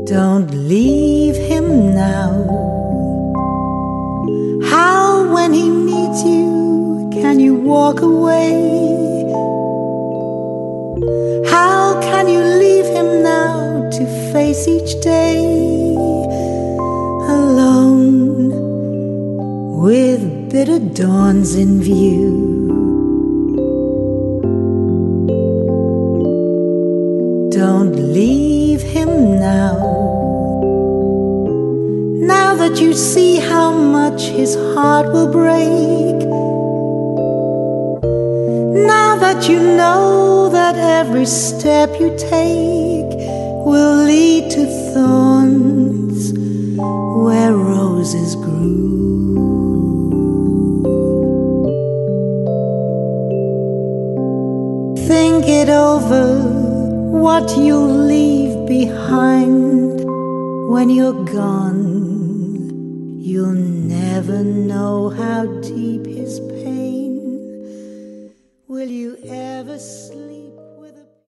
Don't leave him now. How, when he needs you, can you walk away? How can you leave him now to face each day alone with bitter dawns in view? Don't leave him now. Now that you see how much his heart will break, now that you know that every step you take will lead to thorns where roses grew. Think it over, what you'll leave behind when you're gone. You'll never know how deep his pain. Will you ever sleep?